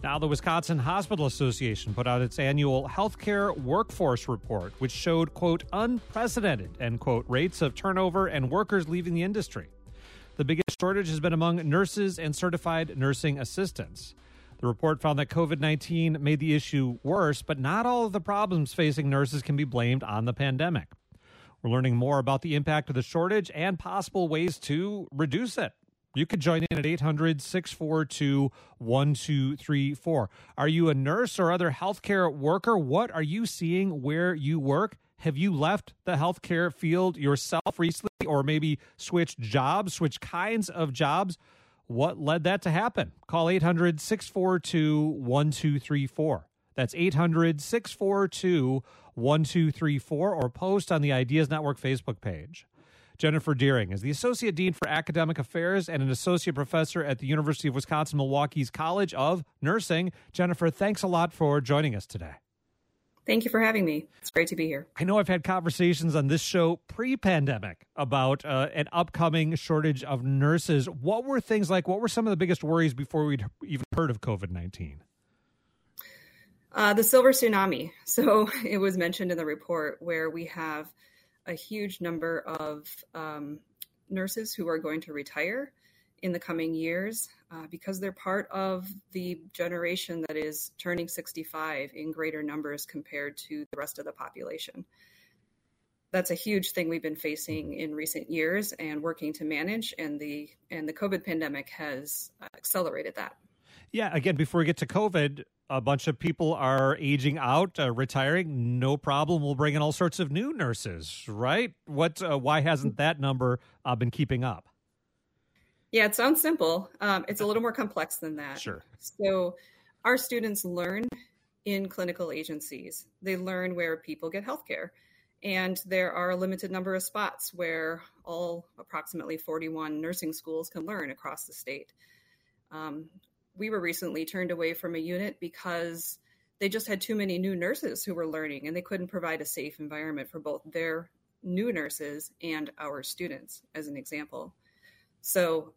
Now, the Wisconsin Hospital Association put out its annual healthcare workforce report, which showed, quote, unprecedented, end quote, rates of turnover and workers leaving the industry. The biggest shortage has been among nurses and certified nursing assistants. The report found that COVID-19 made the issue worse, but not all of the problems facing nurses can be blamed on the pandemic. We're learning more about the impact of the shortage and possible ways to reduce it. You could join in at 800-642-1234. Are you a nurse or other healthcare worker? What are you seeing where you work? Have you left the healthcare field yourself recently, or maybe switched jobs, switched kinds of jobs? What led that to happen? Call 800-642-1234. That's 800-642-1234, or post on the Ideas Network Facebook page. Jennifer Deering is the Associate Dean for Academic Affairs and an Associate Professor at the University of Wisconsin-Milwaukee's College of Nursing. Jennifer, thanks a lot for joining us today. Thank you for having me. It's great to be here. I know I've had conversations on this show pre-pandemic about an upcoming shortage of nurses. What were things like, what were some of the biggest worries before we'd even heard of COVID-19? The silver tsunami. So it was mentioned in the report where we have a huge number of nurses who are going to retire in the coming years because they're part of the generation that is turning 65 in greater numbers compared to the rest of the population. That's a huge thing we've been facing in recent years and working to manage, and the COVID pandemic has accelerated that. Yeah, again, before we get to COVID, a bunch of people are aging out, retiring. No problem. We'll bring in all sorts of new nurses, right? Why hasn't that number been keeping up? Yeah, it sounds simple. It's a little more complex than that. Sure. So our students learn in clinical agencies. They learn where people get healthcare. And there are a limited number of spots where all approximately 41 nursing schools can learn across the state. We were recently turned away from a unit because they just had too many new nurses who were learning, and they couldn't provide a safe environment for both their new nurses and our students, as an example. So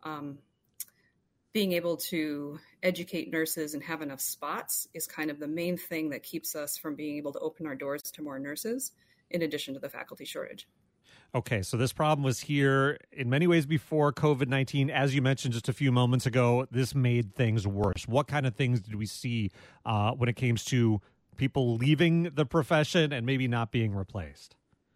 being able to educate nurses and have enough spots is kind of the main thing that keeps us from being able to open our doors to more nurses, in addition to the faculty shortage. Okay, so this problem was here in many ways before COVID-19. As you mentioned just a few moments ago, this made things worse. What kind of things did we see when it came to people leaving the profession and maybe not being replaced?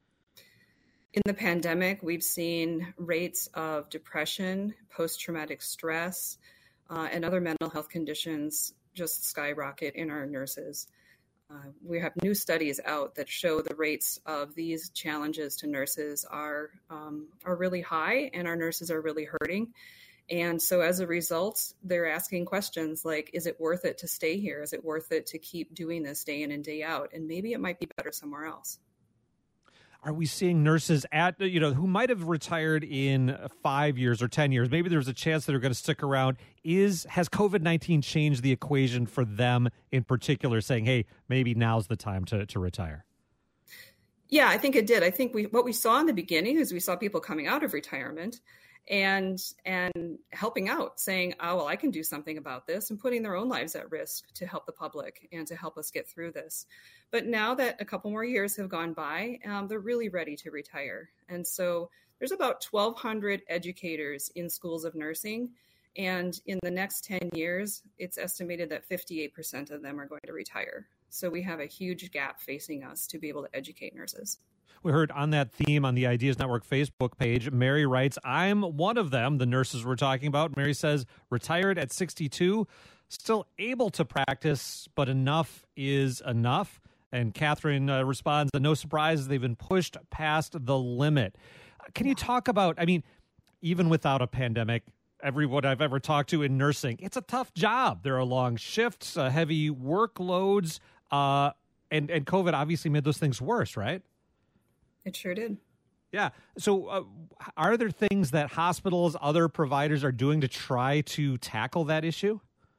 In the pandemic, we've seen rates of depression, post-traumatic stress, and other mental health conditions just skyrocket in our nurses. We have new studies out that show the rates of these challenges to nurses are really high, and our nurses are really hurting. And so as a result, they're asking questions like, is it worth it to stay here? Is it worth it to keep doing this day in and day out? And maybe it might be better somewhere else. Are we seeing nurses who might have retired in 5 years or 10 years? Maybe there's a chance that they're going to stick around. Has COVID-19 changed the equation for them in particular, saying, hey, maybe now's the time to retire? Yeah, I think it did. I think what we saw in the beginning is we saw people coming out of retirement and helping out, saying, oh, well, I can do something about this, and putting their own lives at risk to help the public and to help us get through this. But now that a couple more years have gone by, they're really ready to retire. And so there's about 1,200 educators in schools of nursing. And in the next 10 years, it's estimated that 58% of them are going to retire. So we have a huge gap facing us to be able to educate nurses. We heard on that theme on the Ideas Network Facebook page, Mary writes, I'm one of them, the nurses we're talking about. Mary says, retired at 62, still able to practice, but enough is enough. And Catherine responds, no surprise, they've been pushed past the limit. Can you talk about, even without a pandemic, everyone I've ever talked to in nursing, it's a tough job. There are long shifts, heavy workloads, and COVID obviously made those things worse, right? It sure did. Yeah. So are there things that hospitals, other providers are doing to try to tackle that issue?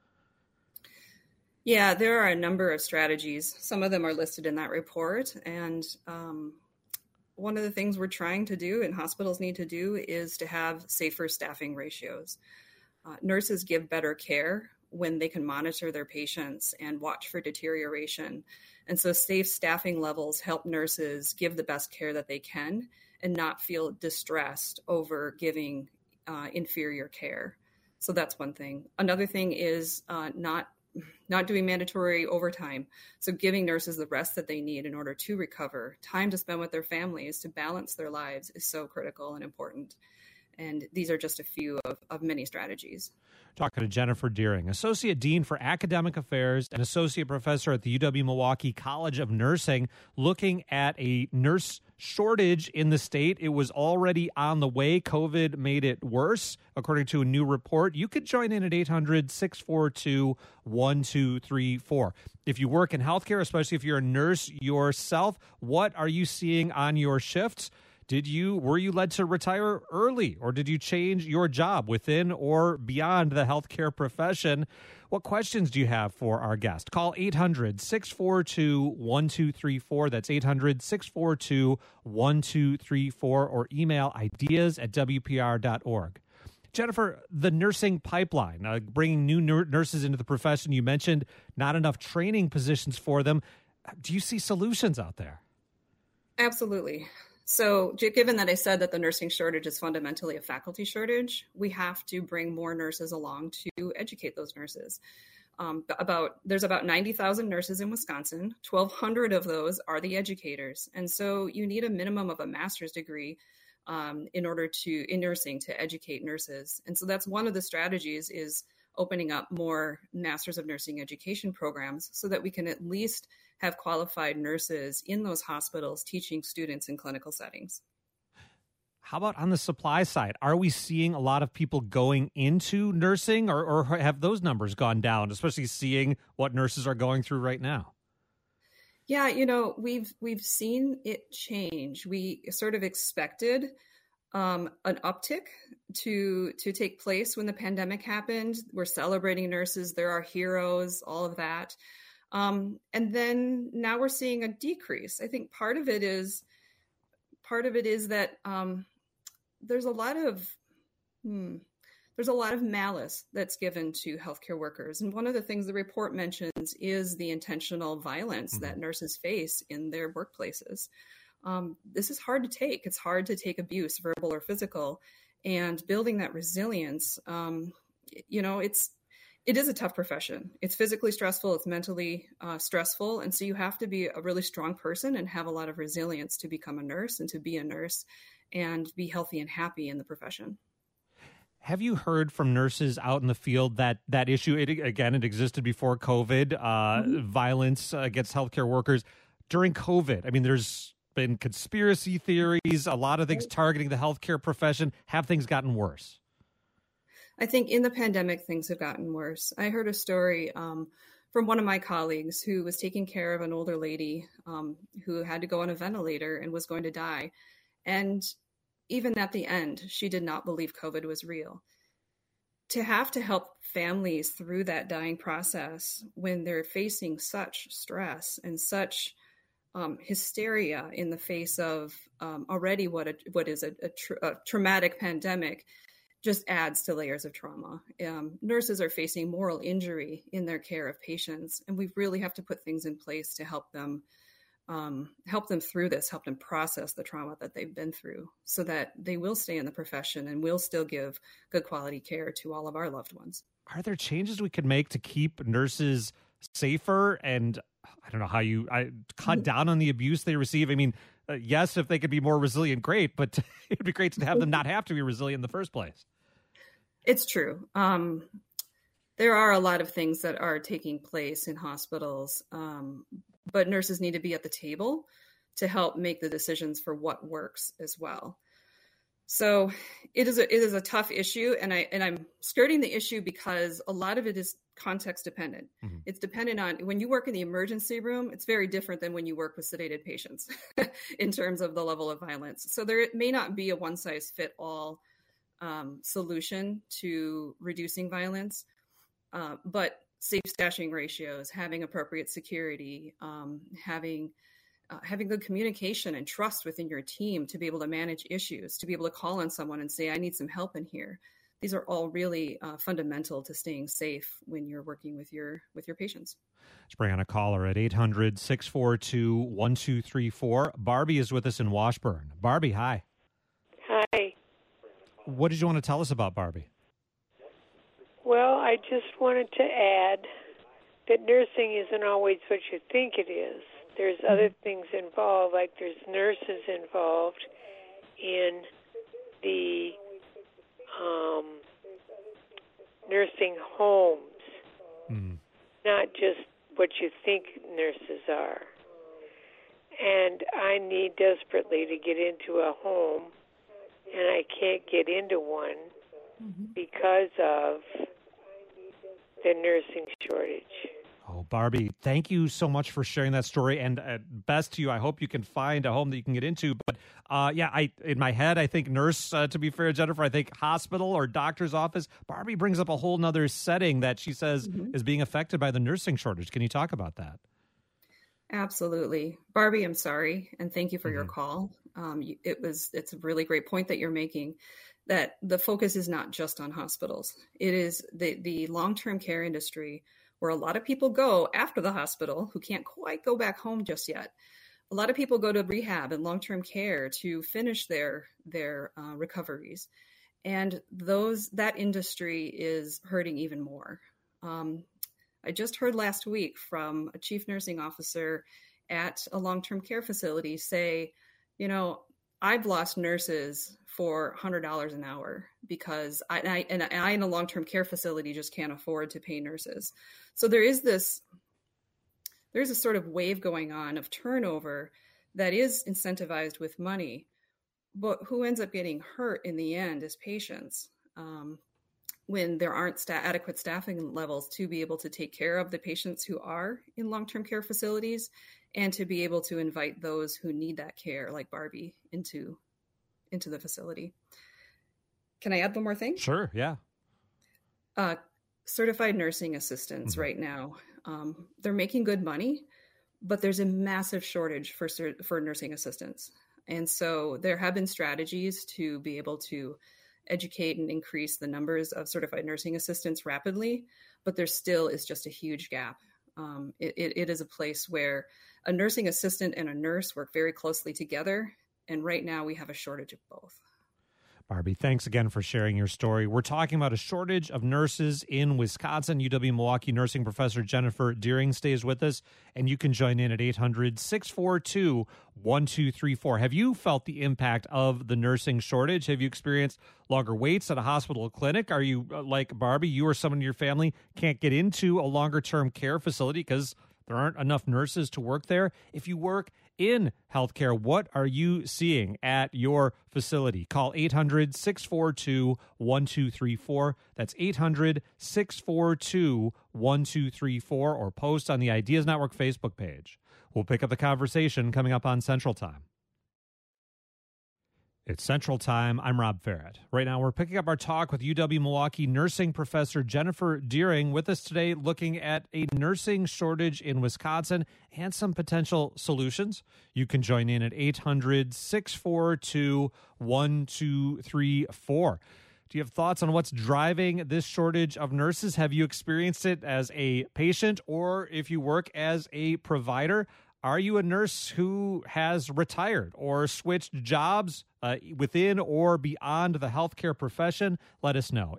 Yeah, there are a number of strategies. Some of them are listed in that report. And one of the things we're trying to do and hospitals need to do is to have safer staffing ratios. Nurses give better care when they can monitor their patients and watch for deterioration. And so safe staffing levels help nurses give the best care that they can and not feel distressed over giving inferior care. So that's one thing. Another thing is not doing mandatory overtime. So giving nurses the rest that they need in order to recover, time to spend with their families, to balance their lives is so critical and important. And these are just a few of many strategies. Talking to Jennifer Deering, Associate Dean for Academic Affairs and Associate Professor at the UW-Milwaukee College of Nursing, looking at a nurse shortage in the state. It was already on the way. COVID made it worse, according to a new report. You could join in at 800-642-1234. If you work in healthcare, especially if you're a nurse yourself, what are you seeing on your shifts? Were you led to retire early, or did you change your job within or beyond the healthcare profession? What questions do you have for our guest? Call 800-642-1234. That's 800-642-1234, or email ideas@wpr.org. Jennifer, the nursing pipeline, bringing new nurses into the profession. You mentioned not enough training positions for them. Do you see solutions out there? Absolutely. So given that I said that the nursing shortage is fundamentally a faculty shortage, we have to bring more nurses along to educate those nurses. There's about 90,000 nurses in Wisconsin. 1,200 of those are the educators. And so you need a minimum of a master's degree in nursing to educate nurses. And so that's one of the strategies, is opening up more Masters of Nursing education programs so that we can at least have qualified nurses in those hospitals teaching students in clinical settings. How about on the supply side? Are we seeing a lot of people going into nursing, or have those numbers gone down, especially seeing what nurses are going through right now? Yeah, we've seen it change. We sort of expected an uptick to take place when the pandemic happened. We're celebrating nurses. There are heroes, all of that. And then now we're seeing a decrease. I think part of it is that there's a lot of malice that's given to healthcare workers. And one of the things the report mentions is the intentional violence that nurses face in their workplaces. This is hard to take. It's hard to take abuse, verbal or physical, and building that resilience. It is a tough profession. It's physically stressful. It's mentally stressful. And so you have to be a really strong person and have a lot of resilience to become a nurse and to be a nurse and be healthy and happy in the profession. Have you heard from nurses out in the field that issue, it existed before COVID, violence against healthcare workers during COVID? I mean, there's been conspiracy theories, a lot of things targeting the healthcare profession. Have things gotten worse? I think in the pandemic, things have gotten worse. I heard a story from one of my colleagues who was taking care of an older lady who had to go on a ventilator and was going to die. And even at the end, she did not believe COVID was real. To have to help families through that dying process when they're facing such stress and such hysteria in the face of already what is a traumatic pandemic just adds to layers of trauma. Nurses are facing moral injury in their care of patients, and we really have to put things in place to help them through this, help them process the trauma that they've been through, so that they will stay in the profession and will still give good quality care to all of our loved ones. Are there changes we could make to keep nurses safer? And I don't know how I cut down on the abuse they receive. I mean, yes, if they could be more resilient, great, but it'd be great to have them not have to be resilient in the first place. It's true. There are a lot of things that are taking place in hospitals, but nurses need to be at the table to help make the decisions for what works as well. So it is a tough issue, and I'm skirting the issue because a lot of it is context dependent. Mm-hmm. It's dependent on when you work in the emergency room. It's very different than when you work with sedated patients in terms of the level of violence. So there may not be a one size fit all solution to reducing violence, but safe stashing ratios, having appropriate security, having good communication and trust within your team to be able to manage issues, to be able to call on someone and say, I need some help in here. these are all really fundamental to staying safe when you're working with your patients. Let's bring on a caller at 800-642-1234. Barbie is with us in Washburn. Barbie, hi. Hi. What did you want to tell us about Barbie? Well, I just wanted to add that nursing isn't always what you think it is. There's other things involved, like there's nurses involved in the nursing homes, not just what you think nurses are. And I need desperately to get into a home, and I can't get into one because of the nursing shortage. Oh, Barbie, thank you so much for sharing that story. And best to you, I hope you can find a home that you can get into. But in my head, I think nurse, to be fair, Jennifer, I think hospital or doctor's office. Barbie brings up a whole nother setting that she says is being affected by the nursing shortage. Can you talk about that? Absolutely. Barbie, I'm sorry. And thank you for your call. It's a really great point that you're making, that the focus is not just on hospitals. It is the long-term care industry, where a lot of people go after the hospital who can't quite go back home just yet. A lot of people go to rehab and long-term care to finish their recoveries. And that industry is hurting even more. I just heard last week from a chief nursing officer at a long-term care facility say, I've lost nurses for $100 an hour because I in a long-term care facility just can't afford to pay nurses. So there's a sort of wave going on of turnover that is incentivized with money, but who ends up getting hurt in the end is patients. When there aren't adequate staffing levels to be able to take care of the patients who are in long-term care facilities, and to be able to invite those who need that care, like Barbie, into the facility. Can I add one more thing? Sure, yeah. Certified nursing assistants right now, they're making good money, but there's a massive shortage for nursing assistants. And so there have been strategies to be able to educate and increase the numbers of certified nursing assistants rapidly, but there still is just a huge gap. It is a place where a nursing assistant and a nurse work very closely together, and right now we have a shortage of both. Barbie, thanks again for sharing your story. We're talking about a shortage of nurses in Wisconsin. UW-Milwaukee nursing professor Jennifer Deering stays with us, and you can join in at 800-642-1234. Have you felt the impact of the nursing shortage? Have you experienced longer waits at a hospital or clinic? Are you like Barbie, you or someone in your family can't get into a longer-term care facility because there aren't enough nurses to work there? If you work in healthcare, what are you seeing at your facility? Call 800-642-1234. That's 800-642-1234, or post on the Ideas Network Facebook page. We'll pick up the conversation coming up on Central Time. It's Central Time. I'm Rob Farrett. Right now, we're picking up our talk with UW-Milwaukee nursing professor Jennifer Deering. With us today, looking at a nursing shortage in Wisconsin and some potential solutions. You can join in at 800-642-1234. Do you have thoughts on what's driving this shortage of nurses? Have you experienced it as a patient, or if you work as a provider? Are you a nurse who has retired or switched jobs within or beyond the healthcare profession? Let us know.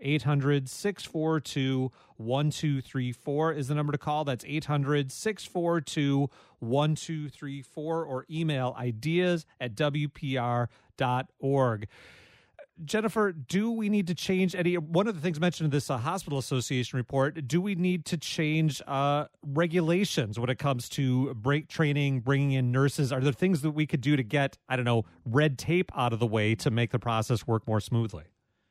800-642-1234 is the number to call. That's 800-642-1234, or email ideas@wpr.org. Jennifer, do we need to change one of the things mentioned in this Hospital Association report, do we need to change regulations when it comes to break training, bringing in nurses? Are there things that we could do to get, red tape out of the way to make the process work more smoothly?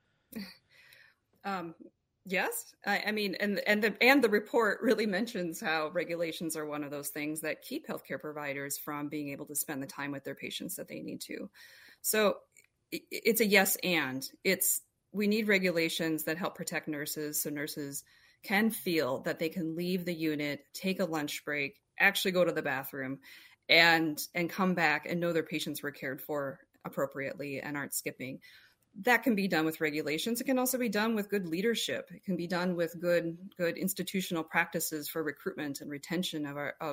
Yes. The report really mentions how regulations are one of those things that keep healthcare providers from being able to spend the time with their patients that they need to. So it's a yes, and we need regulations that help protect nurses, so nurses can feel that they can leave the unit, take a lunch break, actually go to the bathroom, and come back and know their patients were cared for appropriately and aren't skipping. that can be done with regulations. It can also be done with good leadership. It can be done with good institutional practices for recruitment and retention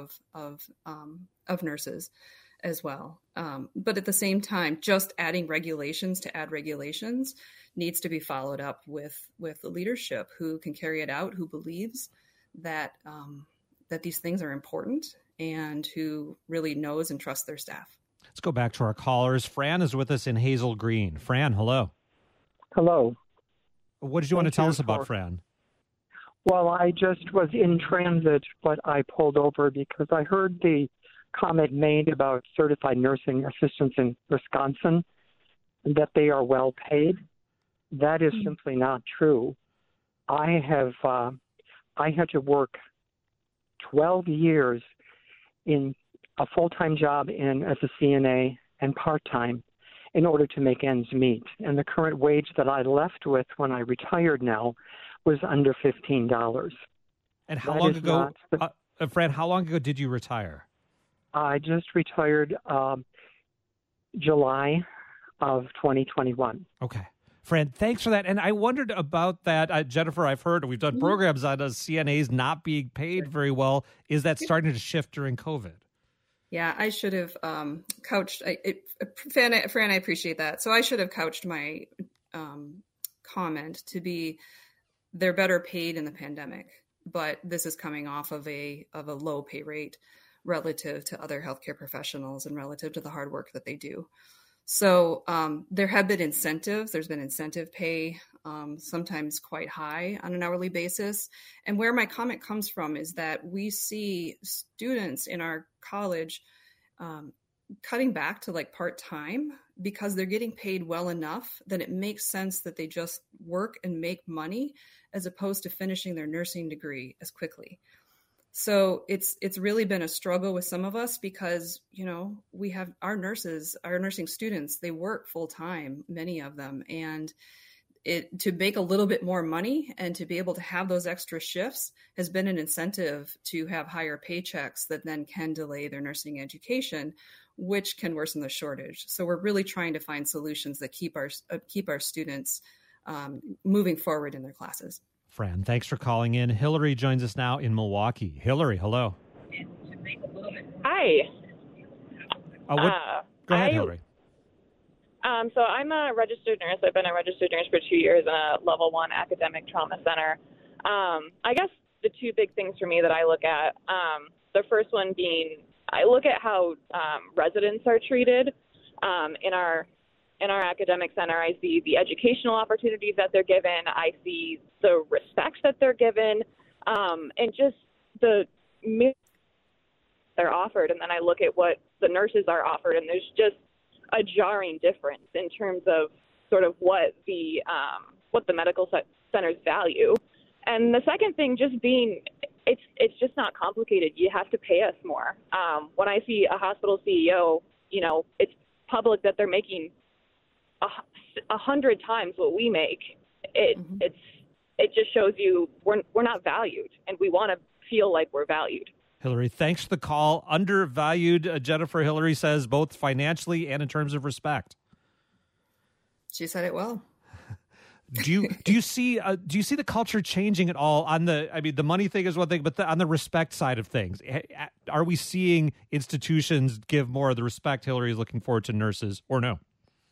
of nurses as well. But at the same time, just adding regulations to add regulations needs to be followed up with the leadership who can carry it out, who believes that that these things are important, and who really knows and trusts their staff. Let's go back to our callers. Fran is with us in Hazel Green. Fran, hello. Hello. What did you want to tell us about, Fran? Well, I just was in transit, but I pulled over because I heard the comment made about certified nursing assistants in Wisconsin, that they are well paid. That is simply not true. I had to work 12 years in a full-time job as a CNA and part-time in order to make ends meet. And the current wage that I left with when I retired now was under $15. And how long ago, Fran, how long ago did you retire? I just retired July of 2021. Okay. Fran, thanks for that. And I wondered about that. Jennifer, I've heard we've done programs on CNAs not being paid very well. Is that starting to shift during COVID? Yeah, I should have couched. Fran, I appreciate that. So I should have couched my comment to be they're better paid in the pandemic, but this is coming off of a low pay rate relative to other healthcare professionals and relative to the hard work that they do. So there have been incentives. There's been incentive pay, sometimes quite high on an hourly basis. And where my comment comes from is that we see students in our college cutting back to like part-time because they're getting paid well enough that it makes sense that they just work and make money as opposed to finishing their nursing degree as quickly. So it's really been a struggle with some of us because, you know, we have our nursing students, they work full time, many of them. And to make a little bit more money and to be able to have those extra shifts has been an incentive to have higher paychecks that then can delay their nursing education, which can worsen the shortage. So we're really trying to find solutions that keep our students moving forward in their classes. Fran, thanks for calling in. Hillary joins us now in Milwaukee. Hillary, hello. Hi. Go ahead, Hillary. So I'm a registered nurse. I've been a registered nurse for 2 years in a level 1 academic trauma center. I guess the two big things for me that I look at, the first one being I look at how residents are treated in our academic center. I see the educational opportunities that they're given. I see the respect that they're given, and just the they're offered. And then I look at what the nurses are offered, and there's just a jarring difference in terms of sort of what the medical centers value. And the second thing just being, it's just not complicated. You have to pay us more. When I see a hospital CEO, you know, it's public that they're making 100 times what we make. It just shows you we're not valued, and we want to feel like we're valued. Hillary, thanks for the call. Undervalued, Jennifer, Hillary says, both financially and in terms of respect. She said it well. Do you see the culture changing at all on the money thing is one thing, but on the respect side of things, are we seeing institutions give more of the respect Hillary is looking forward to nurses, or no?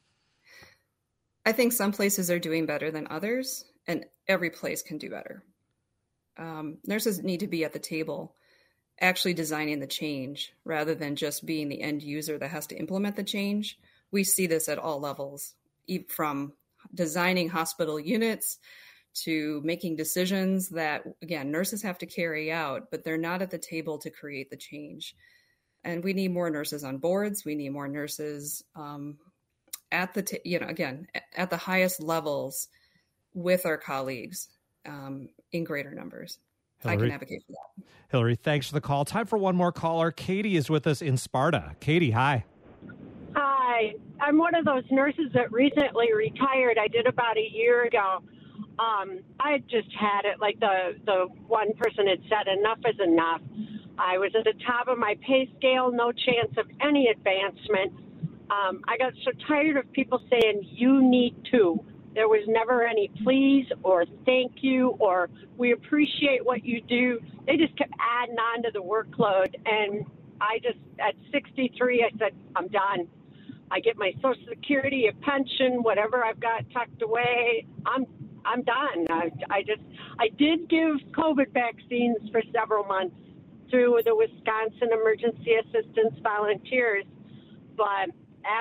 I think some places are doing better than others, and every place can do better. Nurses need to be at the table actually designing the change rather than just being the end user that has to implement the change. We see this at all levels, from designing hospital units to making decisions that, again, nurses have to carry out, but they're not at the table to create the change. And we need more nurses on boards. We need more nurses at the highest levels with our colleagues in greater numbers. Hillary, I can advocate for that. Hillary, thanks for the call. Time for one more caller. Katie is with us in Sparta. Katie, hi. Hi. I'm one of those nurses that recently retired. I did about a year ago. I just had it, like the one person had said, enough is enough. I was at the top of my pay scale, no chance of any advancement. I got so tired of people saying, you need to. There was never any please or thank you or we appreciate what you do. They just kept adding on to the workload. And I just, at 63, I said, I'm done. I get my Social Security, a pension, whatever I've got tucked away. I'm done. I did give COVID vaccines for several months through the Wisconsin Emergency Assistance Volunteers. But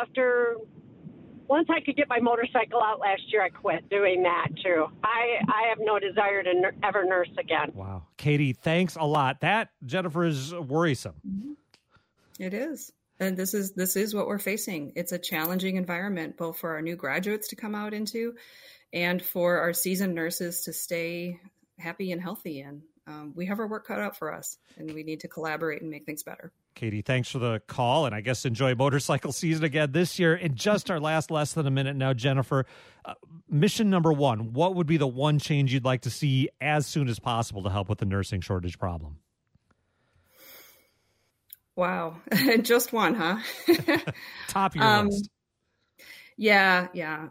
once I could get my motorcycle out last year, I quit doing that too. I have no desire to ever nurse again. Wow. Katie, thanks a lot. That, Jennifer, is worrisome. It is. And this is what we're facing. It's a challenging environment, both for our new graduates to come out into and for our seasoned nurses to stay happy and healthy. And we have our work cut out for us, and we need to collaborate and make things better. Katie, thanks for the call, and I guess enjoy motorcycle season again this year. In just our less than a minute now, Jennifer, mission number one, what would be the one change you'd like to see as soon as possible to help with the nursing shortage problem? Wow. Just one, huh? Top of your list. Yeah.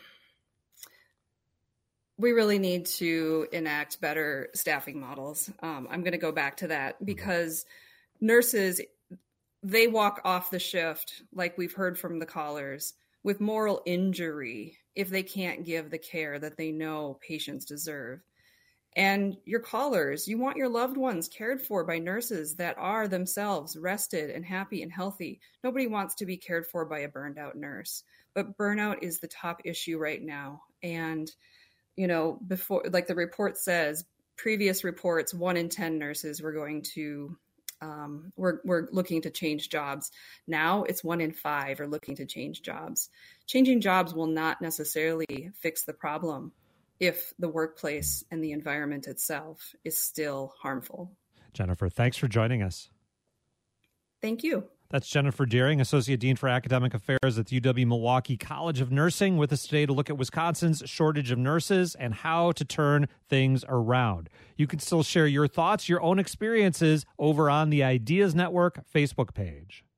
We really need to enact better staffing models. I'm going to go back to that because nurses, they walk off the shift, like we've heard from the callers, with moral injury if they can't give the care that they know patients deserve. And your callers, you want your loved ones cared for by nurses that are themselves rested and happy and healthy. Nobody wants to be cared for by a burned out nurse, but burnout is the top issue right now. And, before, like the report says, previous reports, 1 in 10 nurses were going to, we're looking to change jobs. Now it's 1 in 5 are looking to change jobs. Changing jobs will not necessarily fix the problem if the workplace and the environment itself is still harmful. Jennifer, thanks for joining us. Thank you. That's Jennifer Deering, Associate Dean for Academic Affairs at the UW-Milwaukee College of Nursing, with us today to look at Wisconsin's shortage of nurses and how to turn things around. You can still share your thoughts, your own experiences over on the Ideas Network Facebook page.